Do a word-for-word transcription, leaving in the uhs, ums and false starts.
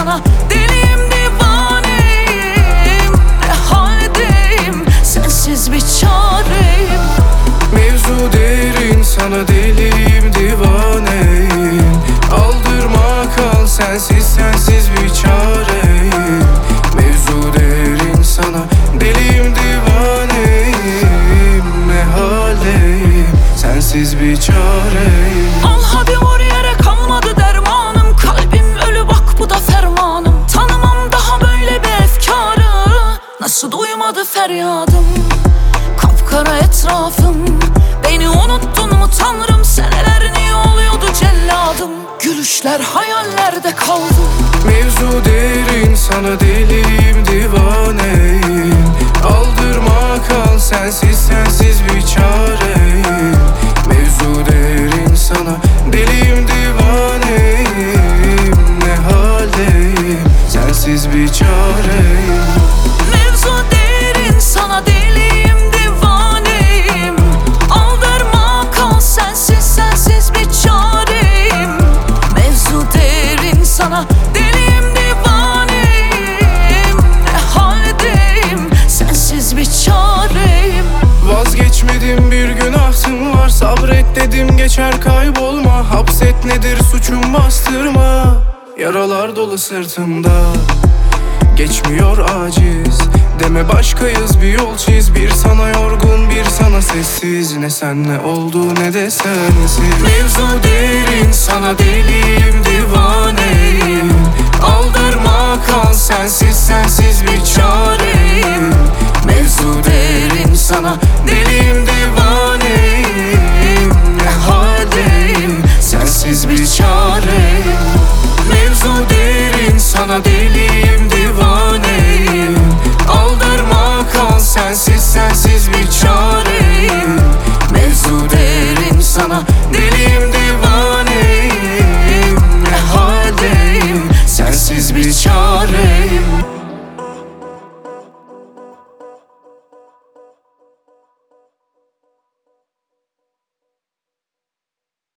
sana. Deliyim, divaneyim, ne haldeyim, sensiz bir çareyim. Mevzu derin, sana deliyim, divaneyim. Aldırma kal, sensiz sensiz bir çareyim. Mevzu derin, sana deliyim, divaneyim, ne haldeyim, sensiz bir çareyim. Al hadi vur yere, kalmadı dermanım. Kalbim ölü bak, bu da fermanım. Tanımam daha böyle bir efkarı, nasıl duymadı feryadım. Kapkara etrafım, beni unuttun mu tanrım? Seneler niye oluyordu celladım? Gülüşler hayallerde kaldı. Mevzu derin, sana deliyim, divaneyim. Aldırma kal, sensiz sensiz bir çareyim. Mevzu derin, sana deliyim, divaneyim, ne haldeyim, sensiz bir çareyim. Mevzu derin, sana deliyim, divaneyim. Aldırma kal, sensiz sensiz bir çareyim. Mevzu derin, sana deliyim, divaneyim, ne haldeyim, sensiz bir çareyim. Vazgeçmedim, bir günahım var, sabret dedim, geçer kaybolma. Hapset nedir suçum, bastırma, yaralar dolu sırtımda. Geçmiyor aciz, deme başkayız, bir yol çiz. Bir sana yorgun, bir sana sessiz, ne senle oldu ne de sensiz. Mevzu derin, sana deliyim, divaneyim. Aldırma kal, sensiz sensiz bir çareyim. Mevzu derin, sana deliyim, divaneyim, ne haldeyim, sensiz bir çareyim. Mevzu derin, sana deliyim,